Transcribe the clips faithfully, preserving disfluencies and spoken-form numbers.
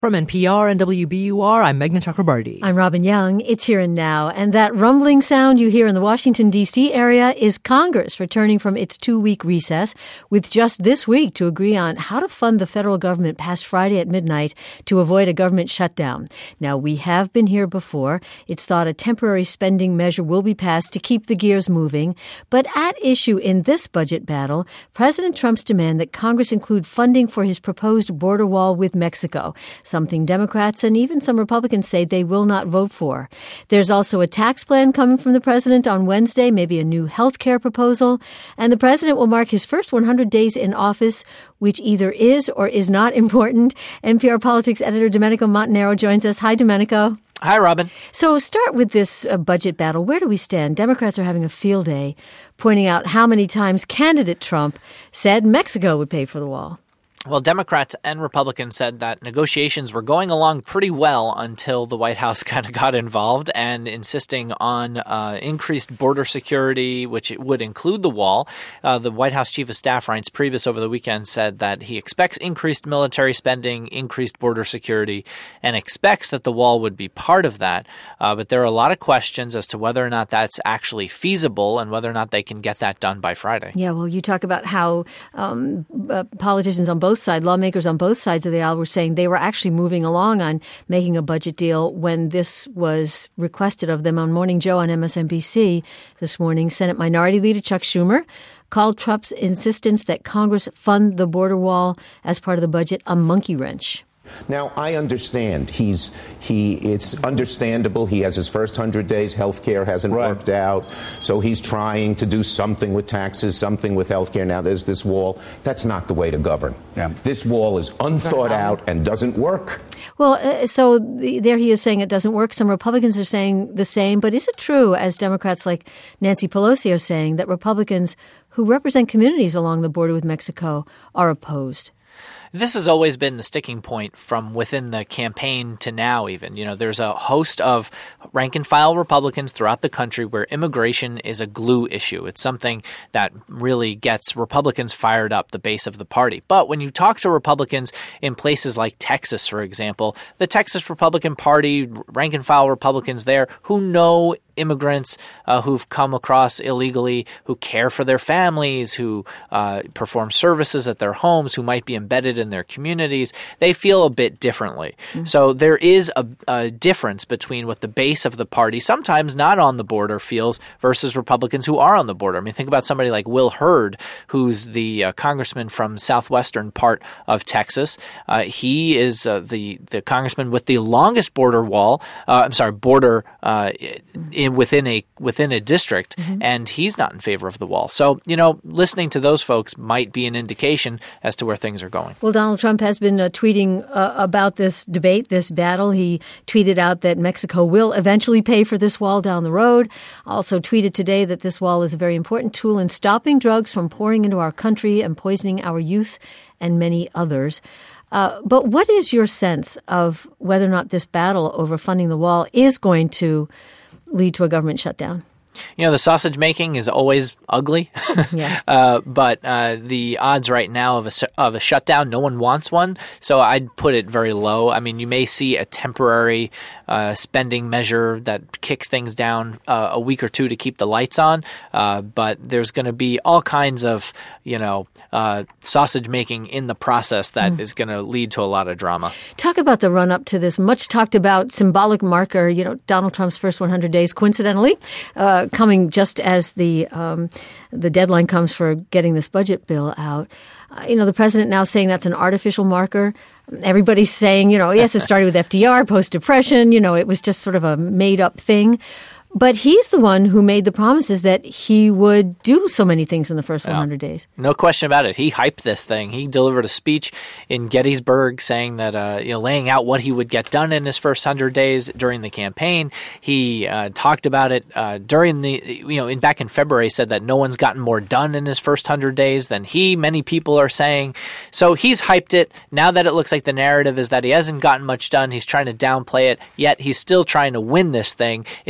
From N P R and W B U R, I'm Meghna Chakrabarti. I'm Robin Young. It's Here and Now. And that rumbling sound you hear in the Washington, D C area is Congress returning from its two-week recess with just this week to agree on how to fund the federal government past Friday at midnight to avoid a government shutdown. Now, we have been here before. It's thought a temporary spending measure will be passed to keep the gears moving. But at issue in this budget battle, President Trump's demand that Congress include funding for his proposed border wall with Mexico, something Democrats and even some Republicans say they will not vote for. There's also a tax plan coming from the president on Wednesday, maybe a new health care proposal, and the president will mark his first one hundred days in office, which either is or is not important. N P R politics editor Domenico Montanaro joins us. Hi, Domenico. Hi, Robin. So start with this uh, budget battle. Where do we stand? Democrats are having a field day, pointing out how many times candidate Trump said Mexico would pay for the wall. Well, Democrats and Republicans said that negotiations were going along pretty well until the White House kind of got involved and insisting on uh, increased border security, which it would include the wall. Uh, the White House Chief of Staff, Reince Priebus, over the weekend said that he expects increased military spending, increased border security, and expects that the wall would be part of that. Uh, but there are a lot of questions as to whether or not that's actually feasible and whether or not they can get that done by Friday. Yeah, well, you talk about how um, uh, politicians on both Both sides, lawmakers on both sides of the aisle were saying they were actually moving along on making a budget deal when this was requested of them. On Morning Joe on M S N B C this morning, Senate Minority Leader Chuck Schumer called Trump's insistence that Congress fund the border wall as part of the budget a monkey wrench. Now, I understand he's he it's understandable. He has his first hundred days. Health care hasn't right. worked out. So he's trying to do something with taxes, something with health care. Now there's this wall. That's not the way to govern. Yeah. This wall is unthought out and doesn't work. Well, uh, so the, there he is saying it doesn't work. Some Republicans are saying the same. But is it true, as Democrats like Nancy Pelosi are saying, that Republicans who represent communities along the border with Mexico are opposed? This has always been the sticking point from within the campaign to now even. You know, there's a host of rank-and-file Republicans throughout the country where immigration is a glue issue. It's something that really gets Republicans fired up, the base of the party. But when you talk to Republicans in places like Texas, for example, the Texas Republican Party, rank-and-file Republicans there who know immigrants uh, who've come across illegally, who care for their families, who uh, perform services at their homes, who might be embedded in their communities, they feel a bit differently. Mm-hmm. So there is a, a difference between what the base of the party, sometimes not on the border, feels versus Republicans who are on the border. I mean, think about somebody like Will Hurd, who's the uh, congressman from southwestern part of Texas. Uh, he is uh, the, the congressman with the longest border wall, uh, I'm sorry, border uh, in, within a within a district, mm-hmm. and he's not in favor of the wall. So, you know, listening to those folks might be an indication as to where things are going. Well, Donald Trump has been uh, tweeting uh, about this debate, this battle. He tweeted out that Mexico will eventually pay for this wall down the road. Also tweeted today that this wall is a very important tool in stopping drugs from pouring into our country and poisoning our youth and many others. Uh, but what is your sense of whether or not this battle over funding the wall is going to lead to a government shutdown? You know, the sausage making is always ugly, yeah. uh, but uh, the odds right now of a, of a shutdown, no one wants one. So I'd put it very low. I mean, you may see a temporary uh, spending measure that kicks things down uh, a week or two to keep the lights on. Uh, but there's going to be all kinds of, you know, uh, sausage making in the process that mm. is going to lead to a lot of drama. Talk about the run up to this much talked about symbolic marker, you know, Donald Trump's first one hundred days, coincidentally, uh, coming just as the um, the deadline comes for getting this budget bill out. Uh, you know, the president now saying that's an artificial marker. Everybody's saying, you know, yes, it started with F D R, post-depression. You know, it was just sort of a made-up thing. But he's the one who made the promises that he would do so many things in the first yeah. one hundred days. No question about it. He hyped this thing. He delivered a speech in Gettysburg saying that, uh, you know, laying out what he would get done in his first one hundred days during the campaign. He uh, talked about it uh, during the, you know, in back in February, said that no one's gotten more done in his first one hundred days than he, many people are saying. So he's hyped it. Now that it looks like the narrative is that he hasn't gotten much done, he's trying to downplay it, yet he's still trying to win this thing. It's all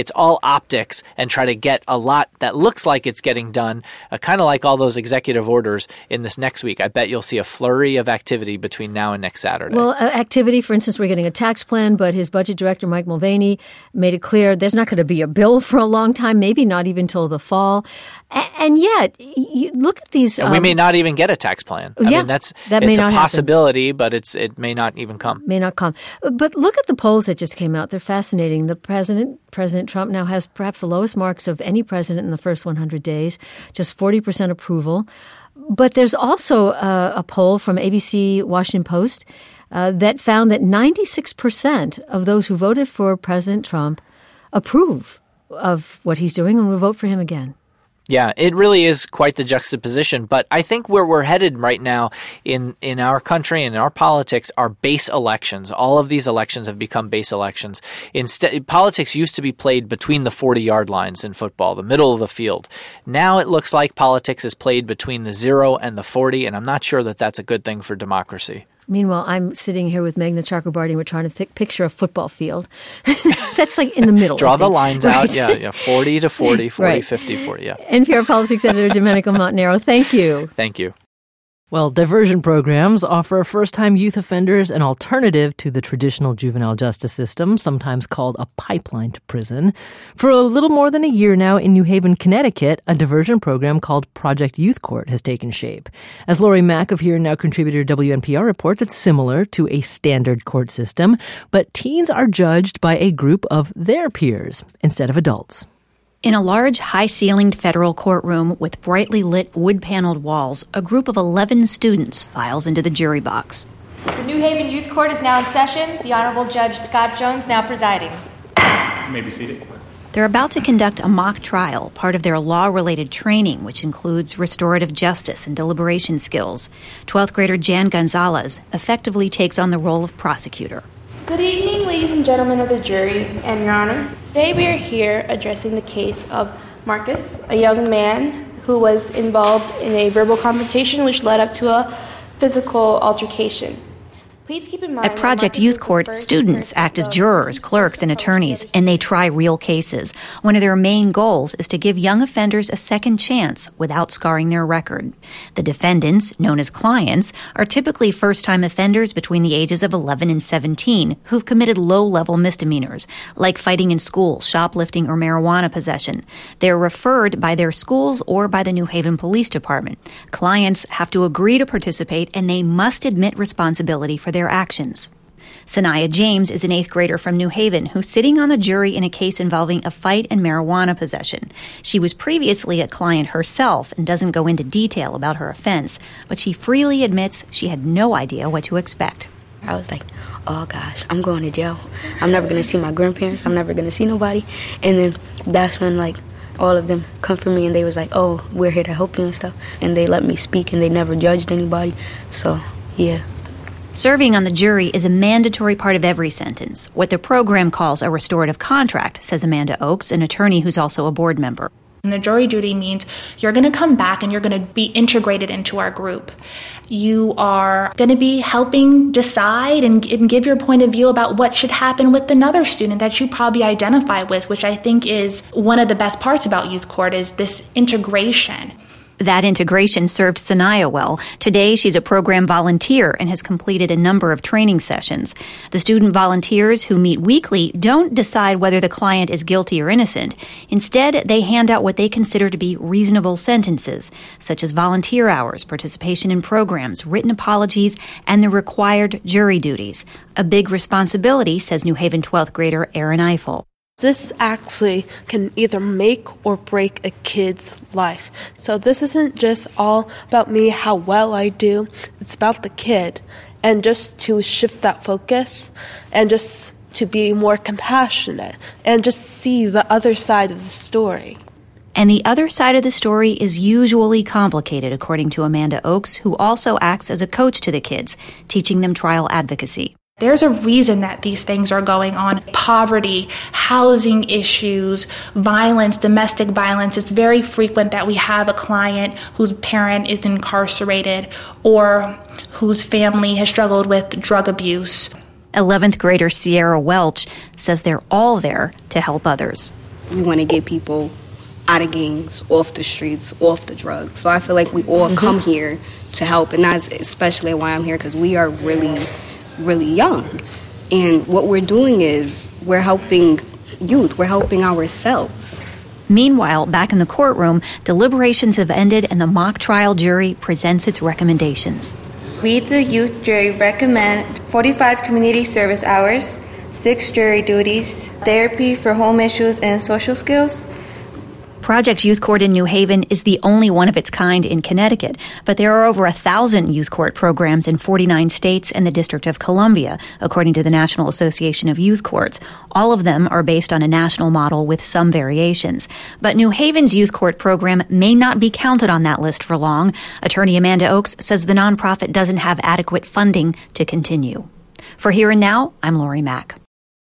optics and try to get a lot that looks like it's getting done, uh, kind of like all those executive orders in this next week. I bet you'll see a flurry of activity between now and next Saturday. Well, uh, activity, for instance, we're getting a tax plan, but his budget director, Mike Mulvaney, made it clear there's not going to be a bill for a long time, maybe not even till the fall. A- and yet, you look at these... And um, we may not even get a tax plan. I yeah, mean, that's that it's may a not possibility, happen. But it's it may not even come. May not come. But look at the polls that just came out. They're fascinating. The president, President Trump, now has perhaps the lowest marks of any president in the first one hundred days, just forty percent approval. But there's also a, a poll from A B C Washington Post uh, that found that ninety-six percent of those who voted for President Trump approve of what he's doing and will vote for him again. Yeah, it really is quite the juxtaposition. But I think where we're headed right now in, in our country and in our politics are base elections. All of these elections have become base elections. Instead, politics used to be played between the forty-yard lines in football, the middle of the field. Now it looks like politics is played between the zero and the forty, and I'm not sure that that's a good thing for democracy. Meanwhile, I'm sitting here with Meghna Chakrabarty, and we're trying to th- picture a football field. That's like in the middle. Draw the lines right. out. Yeah, yeah, forty to forty, forty, right. fifty, forty, yeah. N P R politics editor Domenico Montanaro, thank you. Thank you. Well, diversion programs offer first-time youth offenders an alternative to the traditional juvenile justice system, sometimes called a pipeline to prison. For a little more than a year now in New Haven, Connecticut, a diversion program called Project Youth Court has taken shape. As Lori Mack of Here and Now contributor W N P R reports, it's similar to a standard court system, but teens are judged by a group of their peers instead of adults. In a large, high-ceilinged federal courtroom with brightly lit wood-paneled walls, a group of eleven students files into the jury box. The New Haven Youth Court is now in session. The Honorable Judge Scott Jones now presiding. You may be seated. They're about to conduct a mock trial, part of their law-related training, which includes restorative justice and deliberation skills. twelfth grader Jan Gonzalez effectively takes on the role of prosecutor. Good evening, ladies and gentlemen of the jury, and Your Honor. Today we are here addressing the case of Marcus, a young man who was involved in a verbal confrontation which led up to a physical altercation. Please keep in mind At Project Youth Court, students act as jurors, clerks, and attorneys, and they try real cases. One of their main goals is to give young offenders a second chance without scarring their record. The defendants, known as clients, are typically first-time offenders between the ages of eleven and seventeen who've committed low-level misdemeanors, like fighting in school, shoplifting, or marijuana possession. They're referred by their schools or by the New Haven Police Department. Clients have to agree to participate, and they must admit responsibility for their actions. Sanaya James is an eighth grader from New Haven who's sitting on the jury in a case involving a fight and marijuana possession. She was previously a client herself and doesn't go into detail about her offense, but she freely admits she had no idea what to expect. I was like, oh gosh, I'm going to jail. I'm never going to see my grandparents. I'm never going to see nobody. And then that's when like all of them come for me and they was like, oh, we're here to help you and stuff. And they let me speak and they never judged anybody. So, yeah. Serving on the jury is a mandatory part of every sentence, what the program calls a restorative contract, says Amanda Oakes, an attorney who's also a board member. And the jury duty means you're going to come back and you're going to be integrated into our group. You are going to be helping decide and, and give your point of view about what should happen with another student that you probably identify with, which I think is one of the best parts about youth court is this integration. That integration served Sanaya well. Today, she's a program volunteer and has completed a number of training sessions. The student volunteers who meet weekly don't decide whether the client is guilty or innocent. Instead, they hand out what they consider to be reasonable sentences, such as volunteer hours, participation in programs, written apologies, and the required jury duties. A big responsibility, says New Haven twelfth grader Aaron Eiffel. This actually can either make or break a kid's life. So this isn't just all about me, how well I do. It's about the kid. And just to shift that focus and just to be more compassionate and just see the other side of the story. And the other side of the story is usually complicated, according to Amanda Oakes, who also acts as a coach to the kids, teaching them trial advocacy. There's a reason that these things are going on. Poverty, housing issues, violence, domestic violence. It's very frequent that we have a client whose parent is incarcerated or whose family has struggled with drug abuse. eleventh grader Sierra Welch says they're all there to help others. we want to get people out of gangs, off the streets, off the drugs. So I feel like we all mm-hmm. come here to help, and that's especially why I'm here, because we are really, really young. And what we're doing is we're helping youth, we're helping ourselves. Meanwhile, back in the courtroom, deliberations have ended and the mock trial jury presents its recommendations. We, the youth jury, recommend forty-five community service hours, six jury duties, therapy for home issues and social skills. Project Youth Court in New Haven is the only one of its kind in Connecticut, but there are over a thousand youth court programs in forty-nine states and the District of Columbia, according to the National Association of Youth Courts. All of them are based on a national model with some variations. But New Haven's youth court program may not be counted on that list for long. Attorney Amanda Oakes says the nonprofit doesn't have adequate funding to continue. For Here and Now, I'm Lori Mack.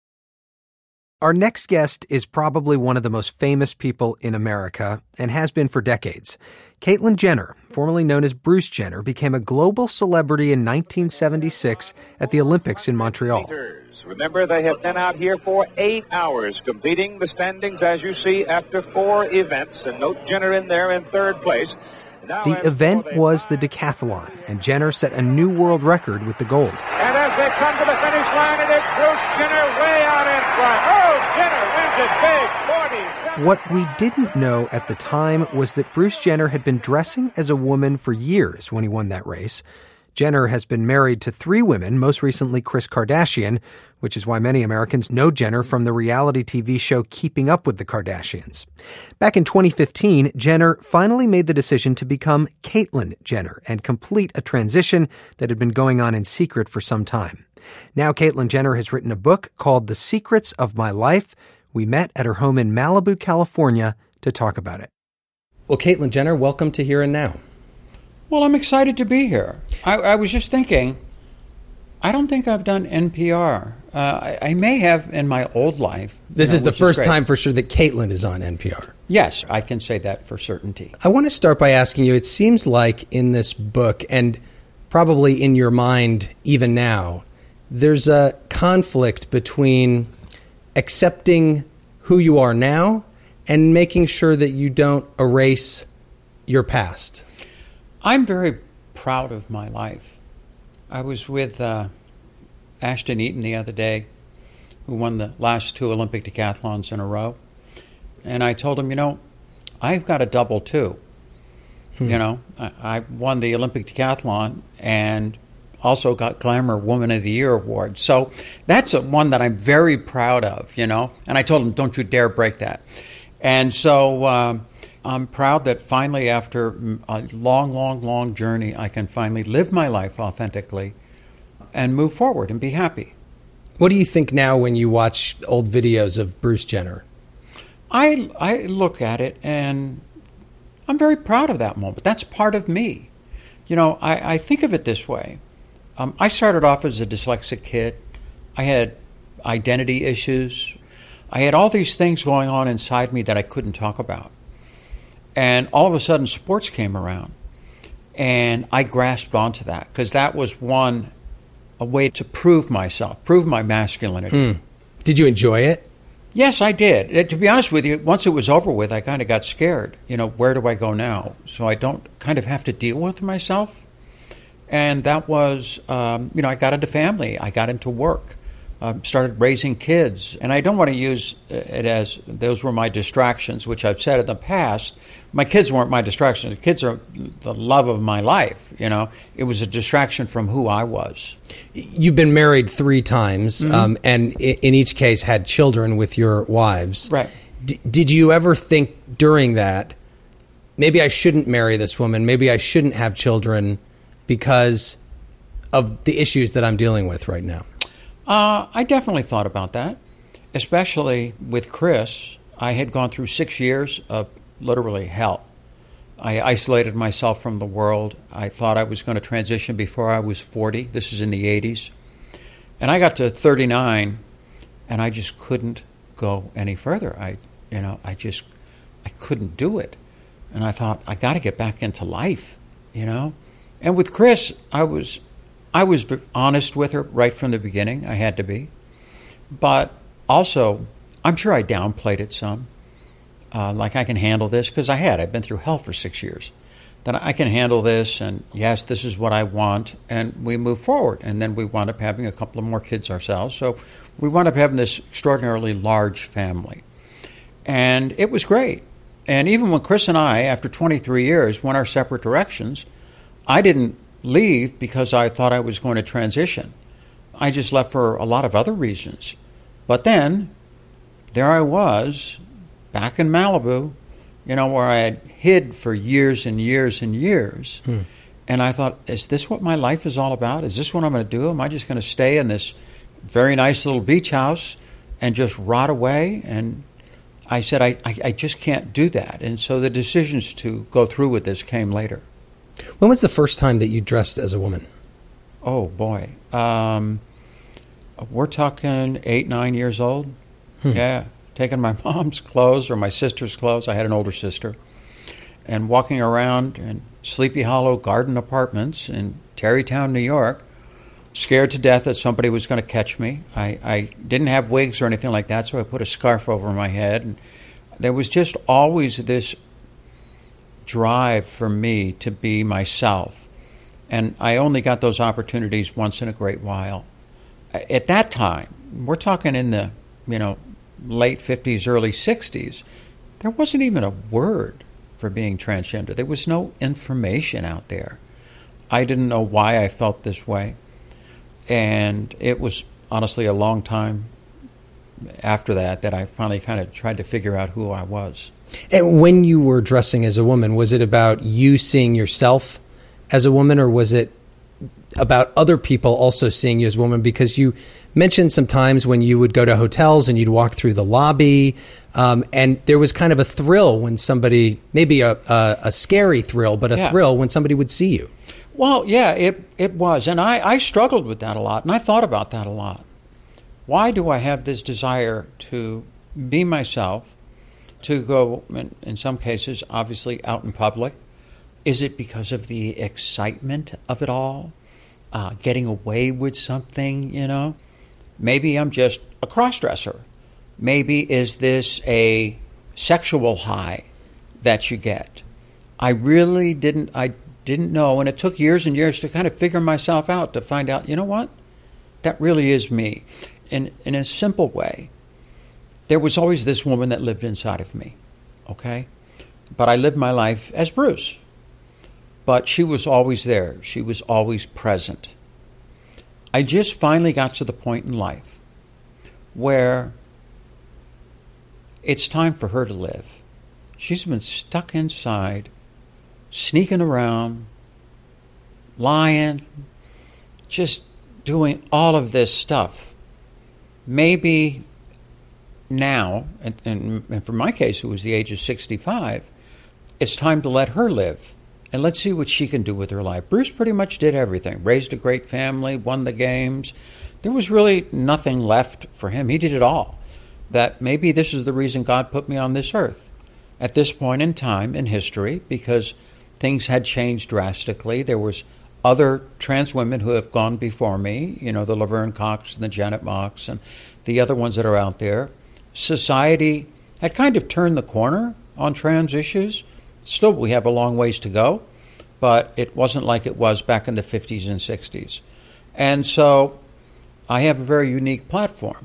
Our next guest is probably one of the most famous people in America and has been for decades. Caitlyn Jenner, formerly known as Bruce Jenner, became a global celebrity in nineteen seventy-six at the Olympics in Montreal. Remember, they have been out here for eight hours completing the standings, as you see, after four events. And note Jenner in there in third place. Now the event was the decathlon, and Jenner set a new world record with the gold. And as they come to the finish line, it is Bruce Jenner way out in front. Oh, Jenner wins it big, forty-seven. What we didn't know at the time was that Bruce Jenner had been dressing as a woman for years when he won that race. Jenner has been married to three women, most recently Kris Kardashian, which is why many Americans know Jenner from the reality T V show Keeping Up with the Kardashians. Back in twenty fifteen, Jenner finally made the decision to become Caitlyn Jenner and complete a transition that had been going on in secret for some time. Now Caitlyn Jenner has written a book called The Secrets of My Life. We met at her home in Malibu, California, to talk about it. Well, Caitlyn Jenner, welcome to Here and Now. Well, I'm excited to be here. I, I was just thinking, I don't think I've done N P R. Uh, I, I may have in my old life. This you know, is the first is time for sure that Caitlyn is on N P R. Yes, I can say that for certainty. I want to start by asking you, it seems like in this book, and probably in your mind even now, there's a conflict between accepting who you are now and making sure that you don't erase your past. I'm very proud of my life. I was with uh, Ashton Eaton the other day, who won the last two Olympic decathlons in a row. And I told him, you know, I've got a double too. Hmm. You know, I, I won the Olympic decathlon and also got Glamour Woman of the Year award. So that's a, one that I'm very proud of, you know. And I told him, don't you dare break that. And so um, I'm proud that finally, after a long, long, long journey, I can finally live my life authentically and move forward and be happy. What do you think now when you watch old videos of Bruce Jenner? I, I look at it and I'm very proud of that moment. That's part of me. You know, I, I think of it this way. Um, I started off as a dyslexic kid. I had identity issues. I had all these things going on inside me that I couldn't talk about. And all of a sudden, sports came around. And I grasped onto that because that was one, a way to prove myself, prove my masculinity. Mm. Did you enjoy it? Yes, I did. It, to be honest with you, once it was over with, I kind of got scared. You know, where do I go now? So I don't kind of have to deal with myself. And that was, um, you know, I got into family. I got into work. Um, started raising kids. And I don't want to use it as those were my distractions, which I've said in the past. My kids weren't my distractions. The kids are the love of my life, you know. It was a distraction from who I was. You've been married three times, mm-hmm. um, and in each case had children with your wives. Right. D- did you ever think during that, maybe I shouldn't marry this woman, maybe I shouldn't have children because of the issues that I'm dealing with right now? Uh, I definitely thought about that, especially with Kris. I had gone through six years of literally hell. I isolated myself from the world. I thought I was going to transition before I was forty. This is in the eighties. And I got to thirty-nine, and I just couldn't go any further. I, you know, I just, I couldn't do it. And I thought, I got to get back into life, you know. And with Kris, I was... I was honest with her right from the beginning. I had to be. But also, I'm sure I downplayed it some. uh, like I can handle this, because I had. I've been through hell for six years. That I can handle this, and yes, this is what I want, and we move forward. And then we wound up having a couple of more kids ourselves. So we wound up having this extraordinarily large family. And it was great. And even when Chris and I, after twenty-three years, went our separate directions, I didn't leave because I thought I was going to transition. I just left for a lot of other reasons. But then, there I was, back in Malibu, you know, where I had hid for years and years and years. Hmm. And I thought, is this what my life is all about? Is this what I'm going to do? Am I just going to stay in this very nice little beach house and just rot away? And I said, I, I, I just can't do that. And so the decisions to go through with this came later. When was the first time that you dressed as a woman? Oh, boy. Um, we're talking eight, nine years old. Hmm. Yeah. Taking my mom's clothes or my sister's clothes. I had an older sister. And walking around in Sleepy Hollow Garden Apartments in Tarrytown, New York, scared to death that somebody was going to catch me. I, I didn't have wigs or anything like that, so I put a scarf over my head. And there was just always this drive for me to be myself. And I only got those opportunities once in a great while. At that time, we're talking in the, you know, late fifties, early sixties, there wasn't even a word for being transgender. There was no information out there. I didn't know why I felt this way. And it was honestly a long time after that that I finally kind of tried to figure out who I was. And when you were dressing as a woman, was it about you seeing yourself as a woman, or was it about other people also seeing you as a woman? Because you mentioned some times when you would go to hotels and you'd walk through the lobby, um, and there was kind of a thrill when somebody, maybe a, a, a scary thrill, but a yeah. thrill when somebody would see you. Well, yeah, it it was. And I, I struggled with that a lot, and I thought about that a lot. Why do I have this desire to be myself, to go, in, in some cases, obviously out in public? Is it because of the excitement of it all? Uh, getting away with something, you know? Maybe I'm just a cross-dresser. Maybe is this a sexual high that you get? I really didn't, I didn't know, and it took years and years to kind of figure myself out, to find out, you know what? That really is me. In, in a simple way, there was always this woman that lived inside of me, okay? But I lived my life as Bruce. But she was always there. She was always present. I just finally got to the point in life where it's time for her to live. She's been stuck inside, sneaking around, lying, just doing all of this stuff. Maybe now, and, and, and for my case, it was the age of sixty-five, it's time to let her live. And let's see what she can do with her life. Bruce pretty much did everything. Raised a great family, won the games. There was really nothing left for him. He did it all. That maybe this is the reason God put me on this earth at this point in time in history, because things had changed drastically. There was other trans women who have gone before me, you know, the Laverne Cox and the Janet Mox and the other ones that are out there. Society had kind of turned the corner on trans issues. Still, we have a long ways to go, but it wasn't like it was back in the fifties and sixties. And so I have a very unique platform.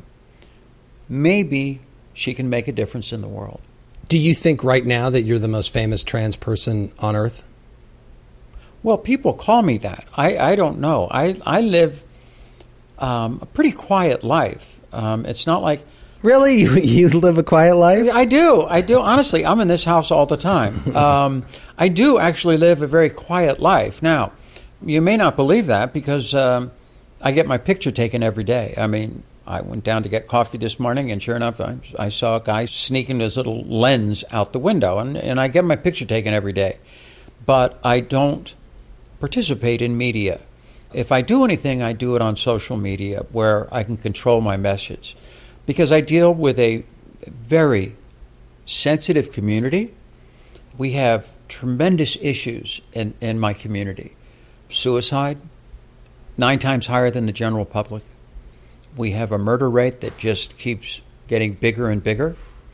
Maybe she can make a difference in the world. Do you think right now that you're the most famous trans person on earth? Well, people call me that. I, I don't know. I, I live um, a pretty quiet life. Um, it's not like... Really? You, you live a quiet life? I do. I do. Honestly, I'm in this house all the time. Um, I do actually live a very quiet life. Now, you may not believe that because um, I get my picture taken every day. I mean, I went down to get coffee this morning, and sure enough, I, I saw a guy sneaking his little lens out the window, and, and I get my picture taken every day. But I don't participate in media. If I do anything, I do it on social media where I can control my message. Because I deal with a very sensitive community. We have tremendous issues in, in my community. Suicide, nine times higher than the general public. We have a murder rate that just keeps getting bigger and bigger.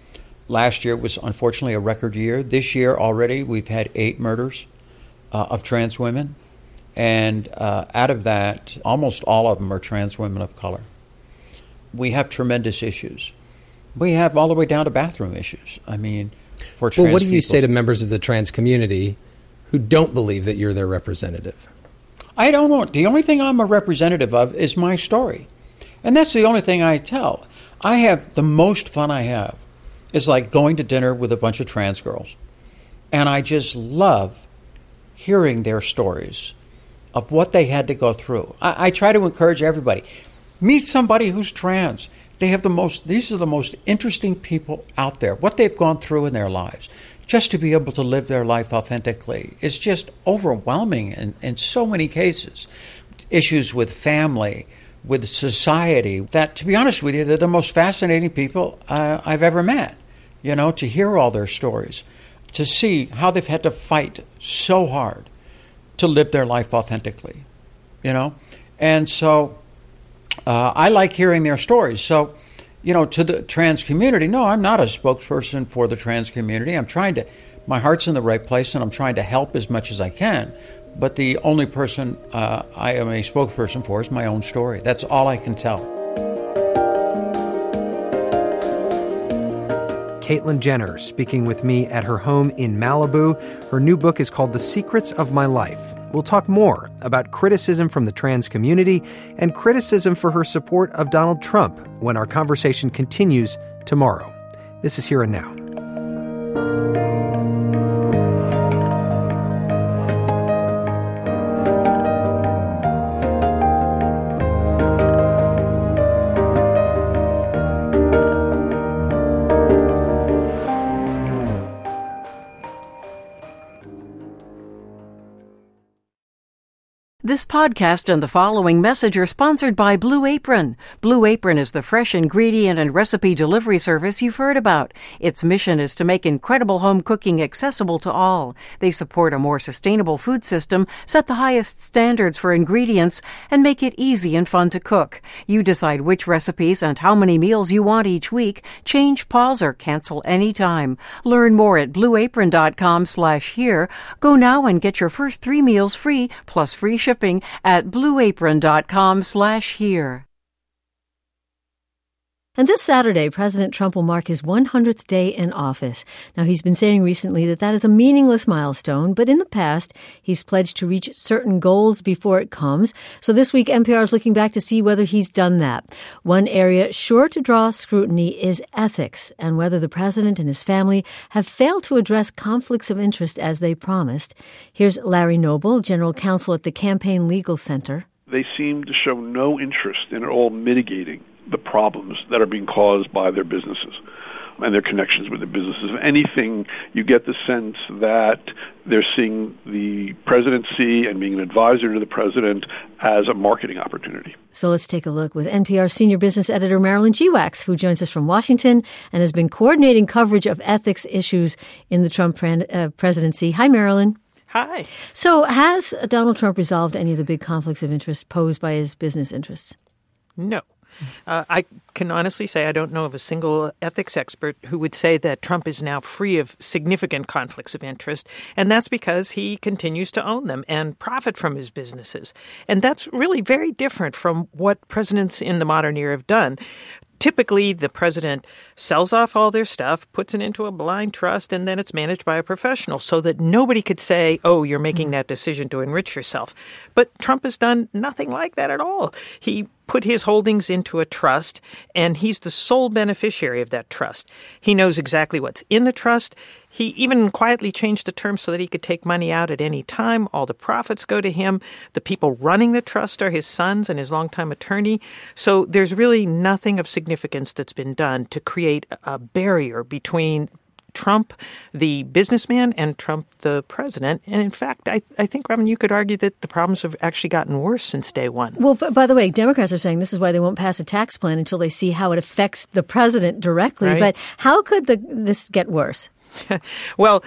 Last year was unfortunately a record year. This year already we've had eight murders uh, of trans women. And uh, out of that, almost all of them are trans women of color. We have tremendous issues. We have all the way down to bathroom issues. I mean, for trans Well, what do you people. say to members of the trans community who don't believe that you're their representative? I don't know. The only thing I'm a representative of is my story. And that's the only thing I tell. I have the most fun I have is like going to dinner with a bunch of trans girls. And I just love hearing their stories of what they had to go through. I, I try to encourage everybody. Meet somebody who's trans. They have the most, these are the most interesting people out there. What they've gone through in their lives. Just to be able to live their life authentically is just overwhelming in, in so many cases. Issues with family, with society, that, to be honest with you, they're the most fascinating people uh, I've ever met. You know, to hear all their stories, to see how they've had to fight so hard to live their life authentically, you know? And so uh, I like hearing their stories. So, you know, to the trans community, no, I'm not a spokesperson for the trans community. I'm trying to, my heart's in the right place, and I'm trying to help as much as I can. But the only person uh, I am a spokesperson for is my own story. That's all I can tell. Caitlyn Jenner speaking with me at her home in Malibu. Her new book is called The Secrets of My Life. We'll talk more about criticism from the trans community and criticism for her support of Donald Trump when our conversation continues tomorrow. This is Here and Now. This podcast and the following message are sponsored by Blue Apron. Blue Apron is the fresh ingredient and recipe delivery service you've heard about. Its mission is to make incredible home cooking accessible to all. They support a more sustainable food system, set the highest standards for ingredients, and make it easy and fun to cook. You decide which recipes and how many meals you want each week. Change, pause, or cancel anytime. Learn more at blueapron.com slash here. Go now and get your first three meals free, plus free shipping at blueapron.com slash here. And this Saturday, President Trump will mark his one hundredth day in office. Now, he's been saying recently that that is a meaningless milestone, but in the past, he's pledged to reach certain goals before it comes. So this week, N P R is looking back to see whether he's done that. One area sure to draw scrutiny is ethics and whether the president and his family have failed to address conflicts of interest as they promised. Here's Larry Noble, general counsel at the Campaign Legal Center. They seem to show no interest in at all mitigating the problems that are being caused by their businesses and their connections with the businesses. If anything, you get the sense that they're seeing the presidency and being an advisor to the president as a marketing opportunity. So let's take a look with N P R senior business editor Marilyn Gewax, who joins us from Washington and has been coordinating coverage of ethics issues in the Trump uh, presidency. Hi, Marilyn. Hi. So has Donald Trump resolved any of the big conflicts of interest posed by his business interests? No. Uh, I can honestly say I don't know of a single ethics expert who would say that Trump is now free of significant conflicts of interest, and that's because he continues to own them and profit from his businesses. And that's really very different from what presidents in the modern era have done. Typically, the president sells off all their stuff, puts it into a blind trust, and then it's managed by a professional so that nobody could say, oh, you're making that decision to enrich yourself. But Trump has done nothing like that at all. He put his holdings into a trust, and he's the sole beneficiary of that trust. He knows exactly what's in the trust. He even quietly changed the terms so that he could take money out at any time. All the profits go to him. The people running the trust are his sons and his longtime attorney. So there's really nothing of significance that's been done to create a barrier between Trump, the businessman, and Trump, the president. And in fact, I, I think, Robin, you could argue that the problems have actually gotten worse since day one. Well, by the way, Democrats are saying this is why they won't pass a tax plan until they see how it affects the president directly. Right. But how could the, this get worse? Well,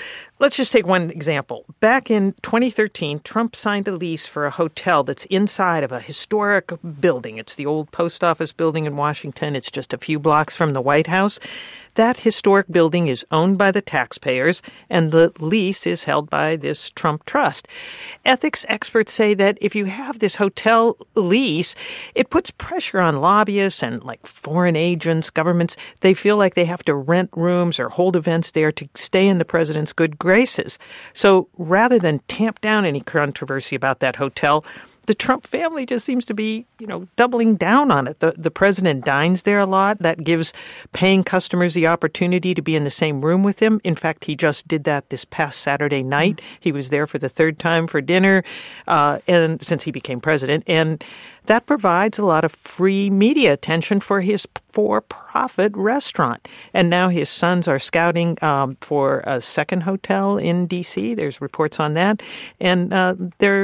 Let's just take one example. Back in twenty thirteen, Trump signed a lease for a hotel that's inside of a historic building. It's the old post office building in Washington. It's just a few blocks from the White House. That historic building is owned by the taxpayers, and the lease is held by this Trump trust. Ethics experts say that if you have this hotel lease, it puts pressure on lobbyists and like foreign agents, governments. They feel like they have to rent rooms or hold events there to stay in the president's good graces. So rather than tamp down any controversy about that hotel, the Trump family just seems to be, you know, doubling down on it. The the president dines there a lot. That gives paying customers the opportunity to be in the same room with him. In fact, he just did that this past Saturday night. Mm-hmm. He was there for the third time for dinner, uh, and since he became president. And that provides a lot of free media attention for his for-profit restaurant. And now his sons are scouting um, for a second hotel in D C. There's reports on that. And uh,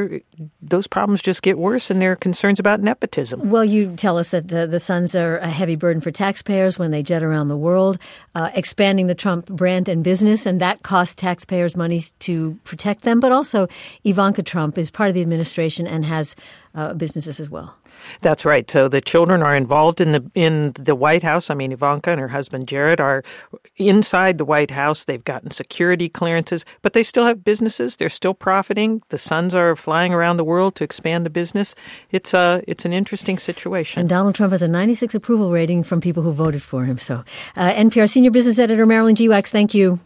those problems just get worse, and there are concerns about nepotism. Well, you tell us that uh, the sons are a heavy burden for taxpayers when they jet around the world, uh, expanding the Trump brand and business, and that costs taxpayers money to protect them. But also, Ivanka Trump is part of the administration and has uh, businesses as well. That's right. So the children are involved in the in the White House. I mean, Ivanka and her husband Jared are inside the White House. They've gotten security clearances, but they still have businesses. They're still profiting. The sons are flying around the world to expand the business. It's a it's an interesting situation. And Donald Trump has a ninety-six approval rating from people who voted for him. So, uh, N P R senior business editor Marilyn Geewax, thank you.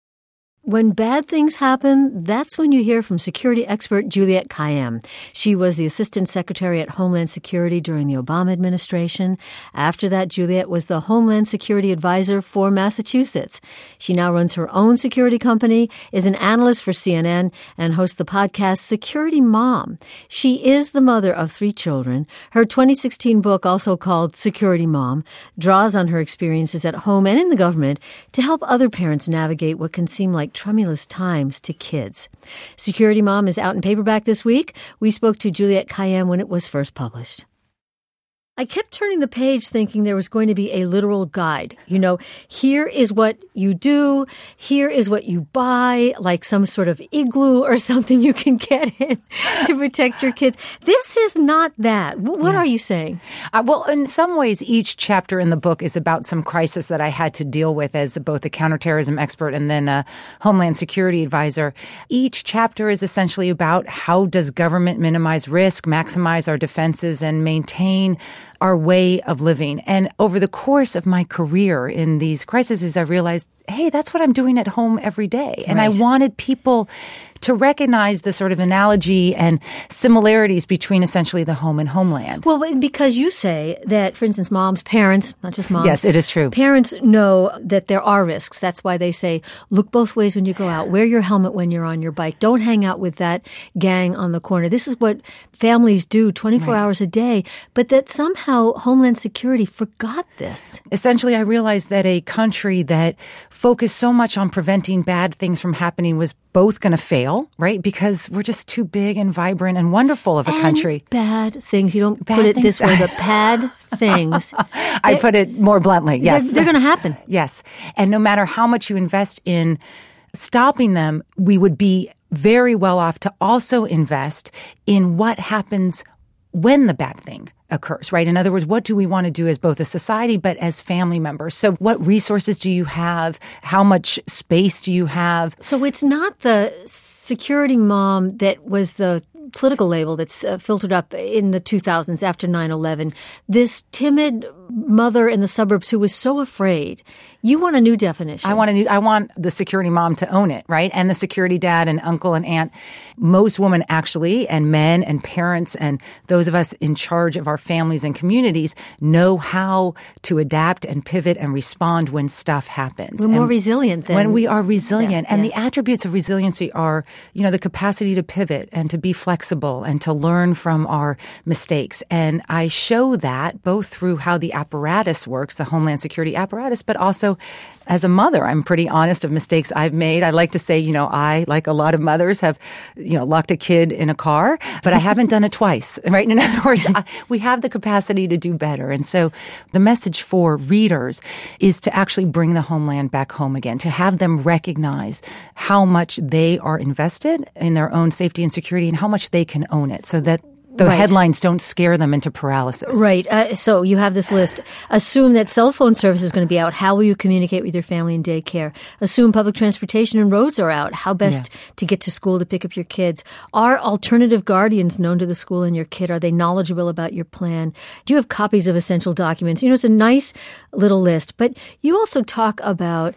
When bad things happen, that's when you hear from security expert Juliette Kayyem. She was the Assistant Secretary at Homeland Security during the Obama administration. After that, Juliette was the Homeland Security Advisor for Massachusetts. She now runs her own security company, is an analyst for C N N, and hosts the podcast Security Mom. She is the mother of three children. Her twenty sixteen book, also called Security Mom, draws on her experiences at home and in the government to help other parents navigate what can seem like tremulous times to kids. Security Mom is out in paperback this week. We spoke to Juliette Kayyem when it was first published. I kept turning the page thinking there was going to be a literal guide. You know, here is what you do. Here is what you buy, like some sort of igloo or something you can get in to protect your kids. This is not that. What yeah. are you saying? Uh, well, in some ways, each chapter in the book is about some crisis that I had to deal with as both a counterterrorism expert and then a Homeland Security advisor. Each chapter is essentially about how does government minimize risk, maximize our defenses, and maintain our way of living. And over the course of my career in these crises, I realized, hey, that's what I'm doing at home every day. And right. I wanted people to recognize the sort of analogy and similarities between essentially the home and homeland. Well, because you say that, for instance, moms, parents, not just moms. Yes, it is true. Parents know that there are risks. That's why they say, look both ways when you go out. Wear your helmet when you're on your bike. Don't hang out with that gang on the corner. This is what families do twenty-four right. hours a day. But that somehow Homeland Security forgot this. Essentially, I realized that a country that focused so much on preventing bad things from happening was both going to fail, right? Because we're just too big and vibrant and wonderful of a and country. Bad things. You don't bad put it things. this way, but bad things. I put it more bluntly, yes. They're, they're going to happen. Yes. And no matter how much you invest in stopping them, we would be very well off to also invest in what happens when the bad thing occurs, right? In other words, what do we want to do as both a society but as family members? So what resources do you have? How much space do you have? So it's not the security mom that was the political label that's uh, filtered up in the two thousands after nine eleven. This timid mother in the suburbs who was so afraid. You want a new definition. I want a new, I want the security mom to own it, right? And the security dad and uncle and aunt. Most women actually, and men and parents and those of us in charge of our families and communities know how to adapt and pivot and respond when stuff happens. We're more and resilient than. When we are resilient. Yeah, and yeah. the attributes of resiliency are, you know, the capacity to pivot and to be flexible and to learn from our mistakes. And I show that both through how the apparatus works, the Homeland Security apparatus, but also as a mother, I'm pretty honest of mistakes I've made. I like to say, you know, I, like a lot of mothers, have, you know, locked a kid in a car, but I haven't done it twice, right? In other words, I, we have the capacity to do better. And so the message for readers is to actually bring the homeland back home again, to have them recognize how much they are invested in their own safety and security and how much they can own it, so that the right. headlines don't scare them into paralysis. Right. Uh, so you have this list. Assume that cell phone service is going to be out. How will you communicate with your family in daycare? Assume public transportation and roads are out. How best yeah. to get to school to pick up your kids? Are alternative guardians known to the school and your kid? Are they knowledgeable about your plan? Do you have copies of essential documents? You know, it's a nice little list. But you also talk about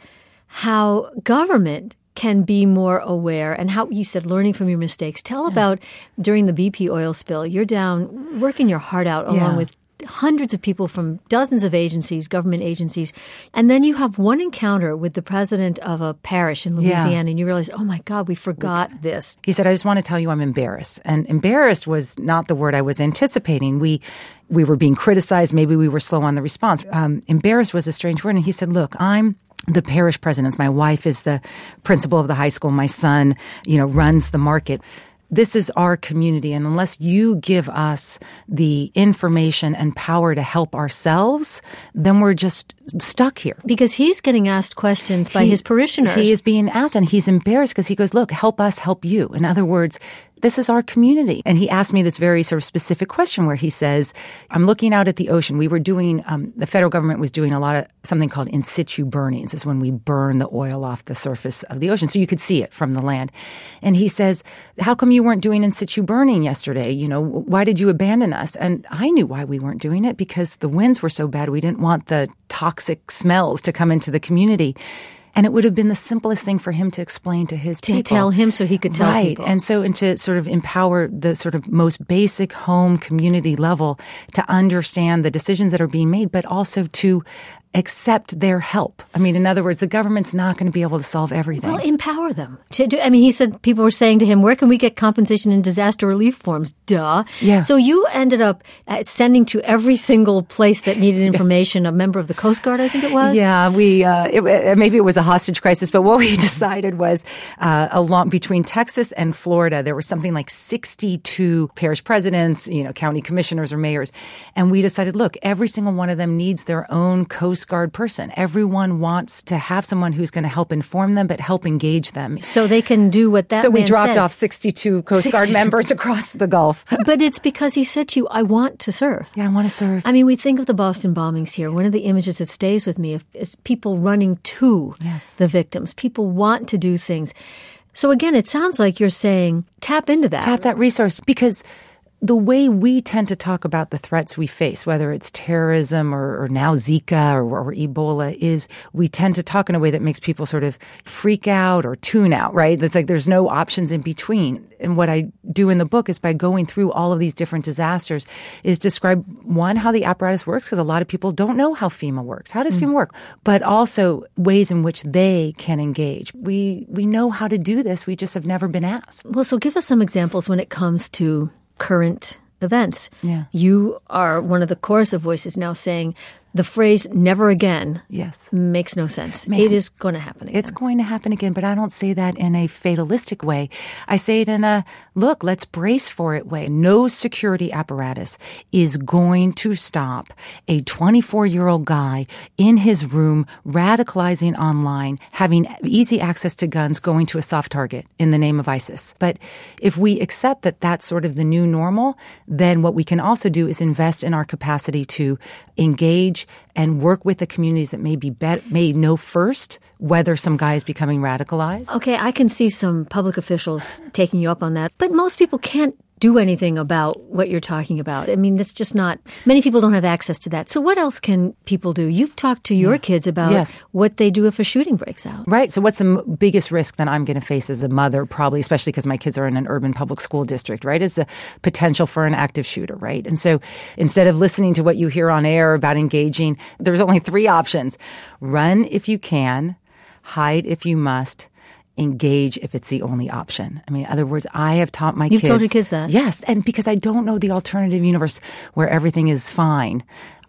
how government can be more aware, and how you said learning from your mistakes. Tell yeah. about during the B P oil spill, you're down working your heart out along yeah. with hundreds of people from dozens of agencies, government agencies. And then you have one encounter with the president of a parish in Louisiana yeah. and you realize, oh my God, we forgot this. He said, I just want to tell you I'm embarrassed. And embarrassed was not the word I was anticipating. We we were being criticized. Maybe we were slow on the response. Um, embarrassed was a strange word. And he said, look, I'm the parish president. My wife is the principal of the high school. My son, you know, runs the market. This is our community, and unless you give us the information and power to help ourselves, then we're just stuck here. Because he's getting asked questions by he, his parishioners. He is being asked, and he's embarrassed because he goes, look, help us help you. In other words, this is our community. And he asked me this very sort of specific question where he says, I'm looking out at the ocean. We were doing, um, the federal government was doing a lot of something called in situ burnings. It's when we burn the oil off the surface of the ocean. So you could see it from the land. And he says, how come you weren't doing in situ burning yesterday? You know, why did you abandon us? And I knew why we weren't doing it, because the winds were so bad. We didn't want the toxic smells to come into the community. And it would have been the simplest thing for him to explain to his to people. To tell him so he could tell right. people. And so, and to sort of empower the sort of most basic home community level to understand the decisions that are being made, but also to accept their help. I mean, in other words, the government's not going to be able to solve everything. Well, empower them. To do, I mean, he said people were saying to him, where can we get compensation and disaster relief forms? Duh. Yeah. So you ended up uh, sending to every single place that needed information, yes. a member of the Coast Guard, I think it was? Yeah, we, uh, it, maybe it was a hostage crisis, but what we decided was uh, along between Texas and Florida, there was something like sixty-two parish presidents, you know, county commissioners or mayors. And we decided, look, every single one of them needs their own Coast Guard person. Everyone wants to have someone who's going to help inform them, but help engage them. So they can do what that So we man dropped said. off sixty-two Coast Guard sixty-two members across the Gulf. But it's because he said to you, I want to serve. Yeah, I want to serve. I mean, we think of the Boston bombings here. One of the images that stays with me is people running to yes. the victims. People want to do things. So again, it sounds like you're saying tap into that. Tap that resource, because the way we tend to talk about the threats we face, whether it's terrorism or, or now Zika or, or Ebola, is we tend to talk in a way that makes people sort of freak out or tune out, right? It's like there's no options in between. And what I do in the book is by going through all of these different disasters is describe, one, how the apparatus works, because a lot of people don't know how FEMA works. How does mm. FEMA work? But also ways in which they can engage. We, we know how to do this. We just have never been asked. Well, so give us some examples when it comes to current events. Yeah. You are one of the chorus of voices now saying the phrase never again yes. makes no sense. Makes it is going to happen again. It's going to happen again, but I don't say that in a fatalistic way. I say it in a, look, let's brace for it way. No security apparatus is going to stop a twenty-four-year-old guy in his room radicalizing online, having easy access to guns, going to a soft target in the name of ISIS. But if we accept that that's sort of the new normal, then what we can also do is invest in our capacity to engage and work with the communities that may be, be may know first whether some guy is becoming radicalized. Okay, I can see some public officials taking you up on that, but most people can't do anything about what you're talking about. I mean, that's just not, many people don't have access to that. So what else can people do? You've talked to your yeah. kids about yes. what they do if a shooting breaks out. Right. So what's the m- biggest risk that I'm going to face as a mother, probably, especially because my kids are in an urban public school district, right, is the potential for an active shooter, right? And so instead of listening to what you hear on air about engaging, there's only three options. Run if you can, hide if you must, engage if it's the only option. I mean, in other words, I have taught my You've kids. You've told your kids that? Yes. And because I don't know the alternative universe where everything is fine,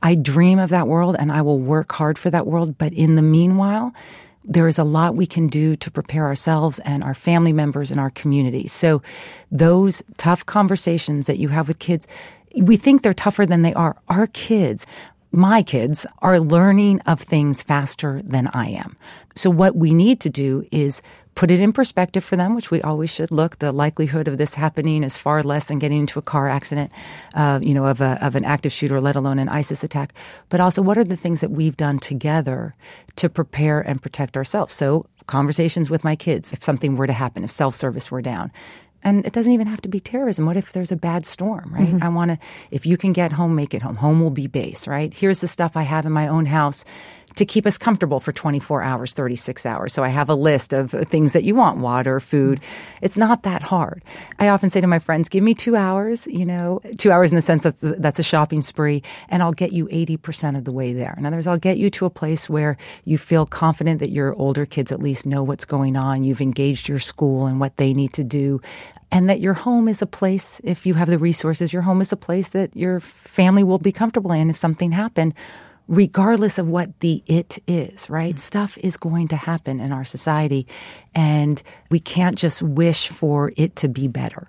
I dream of that world and I will work hard for that world. But in the meanwhile, there is a lot we can do to prepare ourselves and our family members and our community. So those tough conversations that you have with kids, we think they're tougher than they are. Our kids, my kids, are learning of things faster than I am. So what we need to do is put it in perspective for them, which we always should. Look, the likelihood of this happening is far less than getting into a car accident, uh, you know, of a, of an active shooter, let alone an ISIS attack. But also, what are the things that we've done together to prepare and protect ourselves? So conversations with my kids, if something were to happen, if self-service were down. And it doesn't even have to be terrorism. What if there's a bad storm, right? Mm-hmm. I want to, if you can get home, make it home. Home will be base, right? Here's the stuff I have in my own house to keep us comfortable for twenty-four hours, thirty-six hours. So I have a list of things that you want, water, food. It's not that hard. I often say to my friends, give me two hours, you know, two hours in the sense that that's a shopping spree, and I'll get you eighty percent of the way there. In other words, I'll get you to a place where you feel confident that your older kids at least know what's going on. You've engaged your school and what they need to do. And that your home is a place, if you have the resources, your home is a place that your family will be comfortable in if something happened, regardless of what the it is, right? Mm-hmm. Stuff is going to happen in our society, and we can't just wish for it to be better.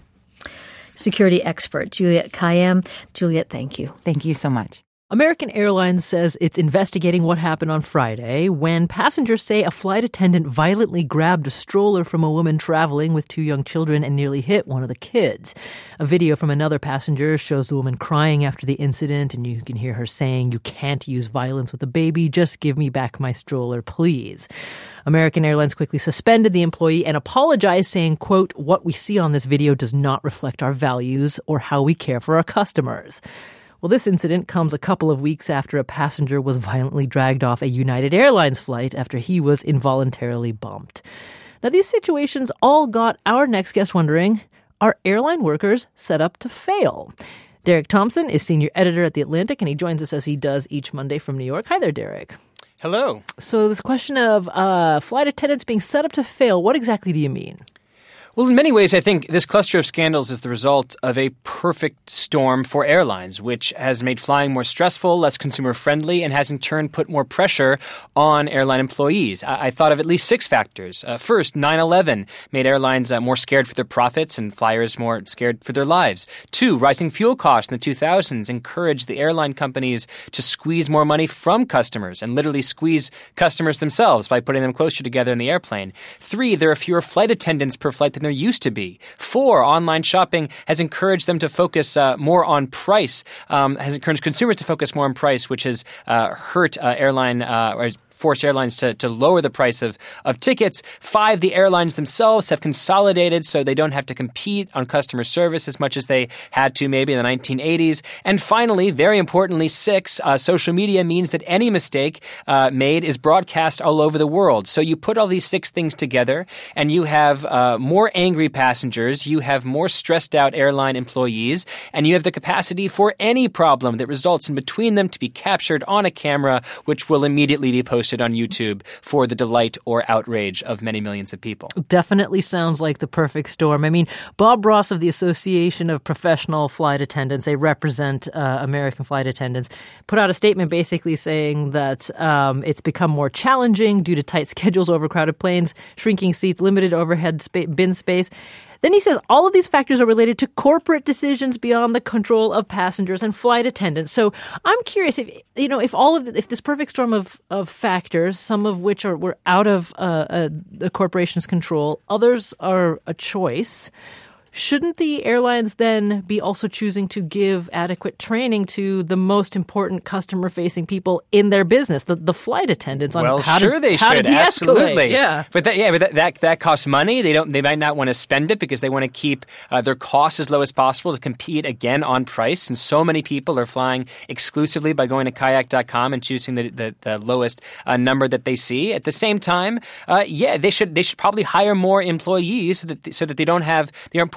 Security expert Juliette Kayyem. Juliette, thank you. Thank you so much. American Airlines says it's investigating what happened on Friday when passengers say a flight attendant violently grabbed a stroller from a woman traveling with two young children and nearly hit one of the kids. A video from another passenger shows the woman crying after the incident, and you can hear her saying, "You can't use violence with a baby. Just give me back my stroller, please." American Airlines quickly suspended the employee and apologized, saying, quote, "What we see on this video does not reflect our values or how we care for our customers." Well, this incident comes a couple of weeks after a passenger was violently dragged off a United Airlines flight after he was involuntarily bumped. Now, these situations all got our next guest wondering, are airline workers set up to fail? Derek Thompson is senior editor at The Atlantic, and he joins us as he does each Monday from New York. Hi there, Derek. Hello. So this question of uh, flight attendants being set up to fail, what exactly do you mean? Well, in many ways, I think this cluster of scandals is the result of a perfect storm for airlines, which has made flying more stressful, less consumer-friendly, and has in turn put more pressure on airline employees. I, I thought of at least six factors. Uh, first, nine eleven made airlines uh, more scared for their profits and flyers more scared for their lives. Two, rising fuel costs in the two thousands encouraged the airline companies to squeeze more money from customers and literally squeeze customers themselves by putting them closer together in the airplane. Three, there are fewer flight attendants per flight than there used to be. Four, online shopping has encouraged them to focus uh, more on price, um, has encouraged consumers to focus more on price, which has uh, hurt uh, airline uh, or forced airlines to, to lower the price of, of tickets. Five, the airlines themselves have consolidated so they don't have to compete on customer service as much as they had to maybe in the nineteen eighties. And finally, very importantly, six, uh, social media means that any mistake uh, made is broadcast all over the world. So you put all these six things together and you have uh, more angry passengers, you have more stressed out airline employees, and you have the capacity for any problem that results in between them to be captured on a camera, which will immediately be posted on YouTube for the delight or outrage of many millions of people. Definitely sounds like the perfect storm. I mean, Bob Ross of the Association of Professional Flight Attendants, they represent uh, American flight attendants, put out a statement basically saying that um, it's become more challenging due to tight schedules, overcrowded planes, shrinking seats, limited overhead spa- bin space. Then he says all of these factors are related to corporate decisions beyond the control of passengers and flight attendants. So I'm curious if, you know, if all of the, if this perfect storm of, of factors, some of which are were out of uh, uh, the corporation's control, others are a choice. Shouldn't the airlines then be also choosing to give adequate training to the most important customer-facing people in their business, the, the flight attendants, on well, how sure to they how should to de-escalate? Absolutely, yeah. But that, yeah, but that, that that costs money. They don't. They might not want to spend it because they want to keep uh, their costs as low as possible to compete again on price. And so many people are flying exclusively by going to kayak dot com and choosing the the, the lowest uh, number that they see. At the same time, uh, yeah, they should they should probably hire more employees so that so that they don't have they aren't putting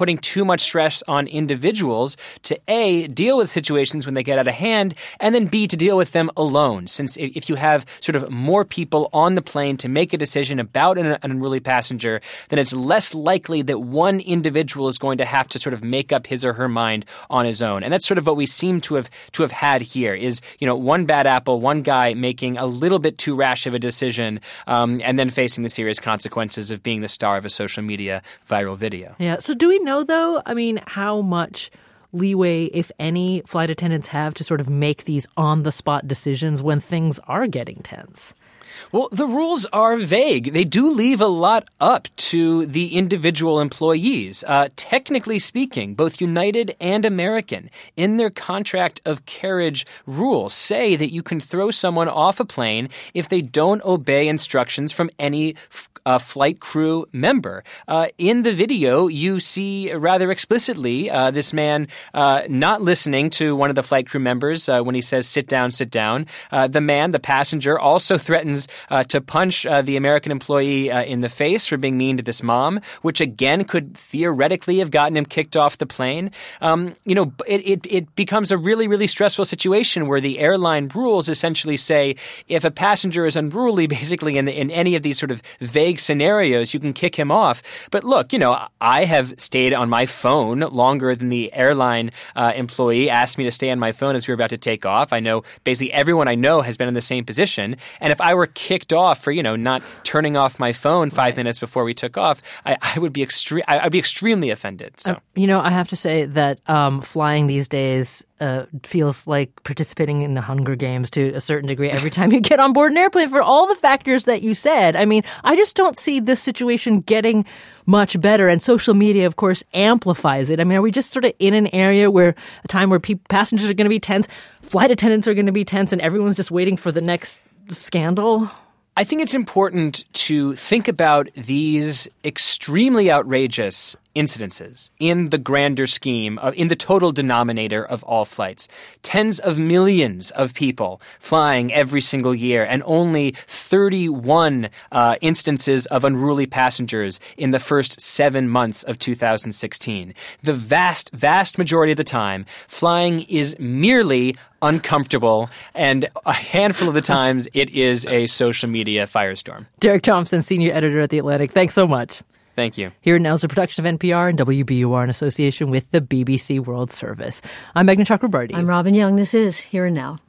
putting too much stress on individuals to A, deal with situations when they get out of hand, and then B, to deal with them alone. Since if you have sort of more people on the plane to make a decision about an, an unruly passenger, then it's less likely that one individual is going to have to sort of make up his or her mind on his own. And that's sort of what we seem to have to have had here is, you know, one bad apple, one guy making a little bit too rash of a decision, um, and then facing the serious consequences of being the star of a social media viral video. Yeah. So do we know, though, I mean, how much leeway, if any, flight attendants have to sort of make these on-the-spot decisions when things are getting tense? Well, the rules are vague. They do leave a lot up to the individual employees. Uh, technically speaking, both United and American, in their contract of carriage rules, say that you can throw someone off a plane if they don't obey instructions from any f- uh, flight crew member. Uh, in the video, you see rather explicitly uh, this man uh, not listening to one of the flight crew members uh, when he says, sit down, sit down. Uh, the man, the passenger, also threatens Uh, to punch uh, the American employee uh, in the face for being mean to this mom, which again could theoretically have gotten him kicked off the plane. Um, you know, it, it, it becomes a really, really stressful situation where the airline rules essentially say if a passenger is unruly, basically in, in any of these sort of vague scenarios, you can kick him off. But look, you know, I have stayed on my phone longer than the airline uh, employee asked me to stay on my phone as we were about to take off. I know basically everyone I know has been in the same position. And if I were kicked off for, you know, not turning off my phone five right. minutes before we took off, I, I would be extre- I, I'd be extremely offended. So, uh, you know, I have to say that um, flying these days uh, feels like participating in the Hunger Games to a certain degree every time you get on board an airplane for all the factors that you said. I mean, I just don't see this situation getting much better. And social media, of course, amplifies it. I mean, are we just sort of in an area where a time where pe- passengers are going to be tense, flight attendants are going to be tense, and everyone's just waiting for the next scandal? I think it's important to think about these extremely outrageous incidences in the grander scheme, of, in the total denominator of all flights. Tens of millions of people flying every single year and only thirty-one uh, instances of unruly passengers in the first seven months of two thousand sixteen. The vast, vast majority of the time, flying is merely uncomfortable, and a handful of the times it is a social media firestorm. Derek Thompson, senior editor at The Atlantic, thanks so much. Thank you. Here Now is a production of N P R and W B U R in association with the B B C World Service. I'm Meghna Chakrabarti. I'm Robin Young. This is Here and Now.